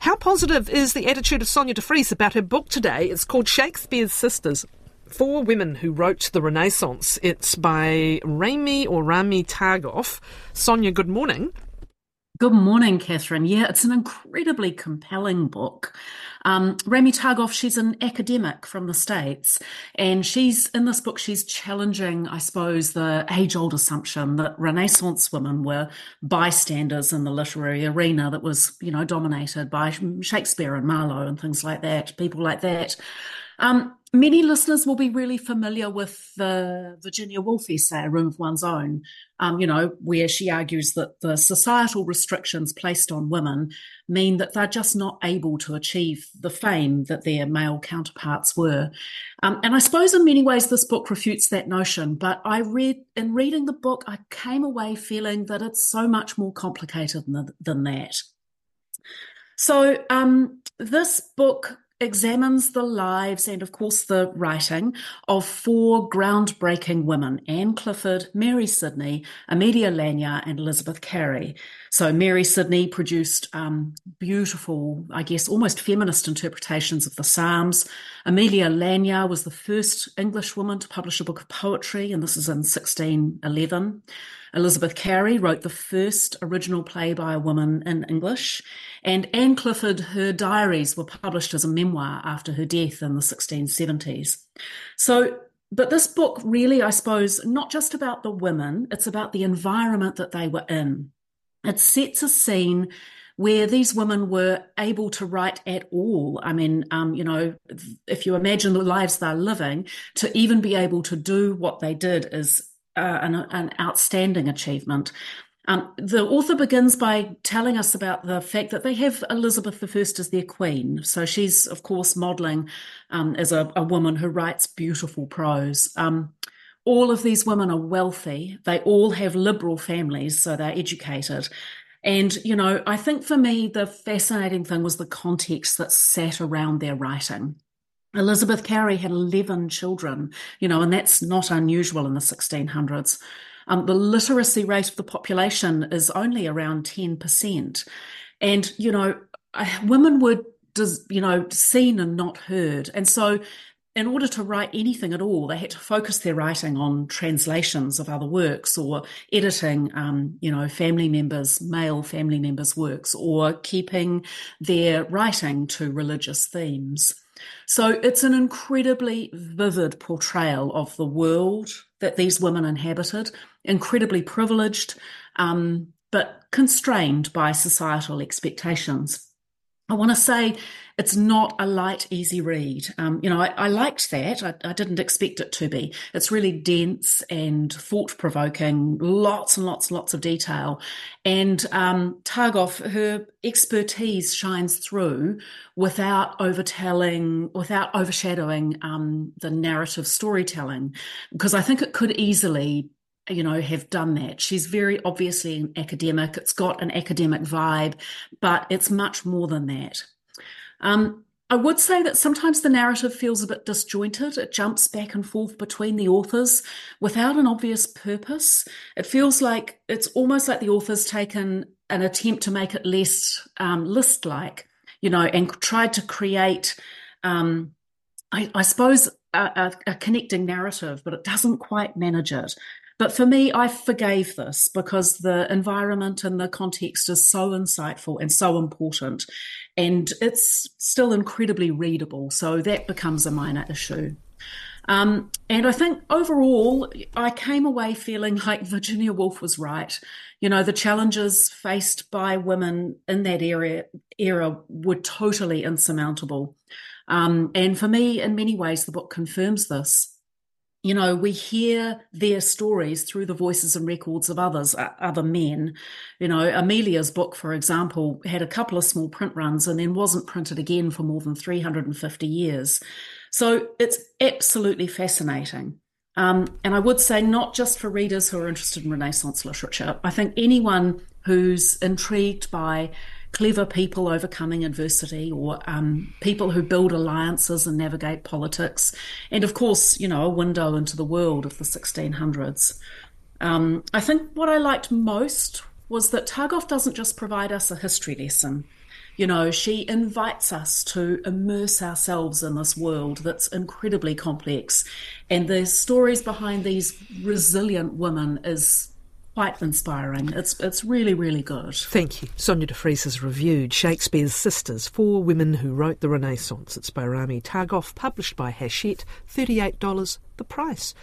How positive is the attitude of Sonia de Vries about her book today? It's called Shakespeare's Sisters, 4 Women Who Wrote the Renaissance. It's by Rami Targoff. Sonia, good morning. Good morning, Catherine. Yeah, it's an incredibly compelling book. Rami Targoff, she's an academic from the States, and in this book, she's challenging, I suppose, the age-old assumption that Renaissance women were bystanders in the literary arena that was, dominated by Shakespeare and Marlowe and things like that, people like that. Many listeners will be really familiar with the Virginia Woolf essay, A Room of One's Own, where she argues that the societal restrictions placed on women mean that they're just not able to achieve the fame that their male counterparts were. And I suppose in many ways this book refutes that notion, but in reading the book, I came away feeling that it's so much more complicated than that. So this book examines the lives and, of course, the writing of 4 groundbreaking women: Anne Clifford, Mary Sidney, Amelia Lanier, and Elizabeth Cary. So Mary Sidney produced beautiful, I guess, almost feminist interpretations of the Psalms. Amelia Lanier was the first English woman to publish a book of poetry, and this is in 1611. Elizabeth Cary wrote the first original play by a woman in English, and Anne Clifford, her diaries were published as a memoir after her death in the 1670s. But this book really, I suppose, not just about the women, it's about the environment that they were in. It sets a scene where these women were able to write at all. I mean, if you imagine the lives they're living, to even be able to do what they did is an outstanding achievement. The author begins by telling us about the fact that they have Elizabeth I as their queen. So she's, of course, modelling as a woman who writes beautiful prose. All of these women are wealthy. They all have liberal families, so they're educated. And, I think for me, the fascinating thing was the context that sat around their writing. Elizabeth Cary had 11 children, and that's not unusual in the 1600s. The literacy rate of the population is only around 10%. And, women were, seen and not heard. And so in order to write anything at all, they had to focus their writing on translations of other works or editing, male family members' works, or keeping their writing to religious themes. So it's an incredibly vivid portrayal of the world that these women inhabited, incredibly privileged, but constrained by societal expectations. I want to say it's not a light, easy read. I liked that. I didn't expect it to be. It's really dense and thought-provoking, lots and lots and lots of detail. And Targoff, her expertise shines through without overshadowing the narrative storytelling, because I think it could easily have done that. She's very obviously an academic. It's got an academic vibe, but it's much more than that. I would say that sometimes the narrative feels a bit disjointed. It jumps back and forth between the authors without an obvious purpose. It feels like it's almost like the author's taken an attempt to make it less list-like, and tried to create, I suppose, a connecting narrative, but it doesn't quite manage it. But for me, I forgave this because the environment and the context is so insightful and so important, and it's still incredibly readable. So that becomes a minor issue. And I think overall, I came away feeling like Virginia Woolf was right. The challenges faced by women in that era were totally insurmountable. And for me, in many ways, the book confirms this. We hear their stories through the voices and records of other men. Amelia's book, for example, had a couple of small print runs and then wasn't printed again for more than 350 years. So it's absolutely fascinating. And I would say not just for readers who are interested in Renaissance literature. I think anyone who's intrigued by clever people overcoming adversity, or people who build alliances and navigate politics, and of course, a window into the world of the 1600s. I think what I liked most was that Targoff doesn't just provide us a history lesson. You know, she invites us to immerse ourselves in this world that's incredibly complex. And the stories behind these resilient women is quite inspiring. It's really, really good. Thank you. Sonia de Vries has reviewed Shakespeare's Sisters, Four Women Who Wrote the Renaissance. It's by Rami Targoff, published by Hachette, $38 the price.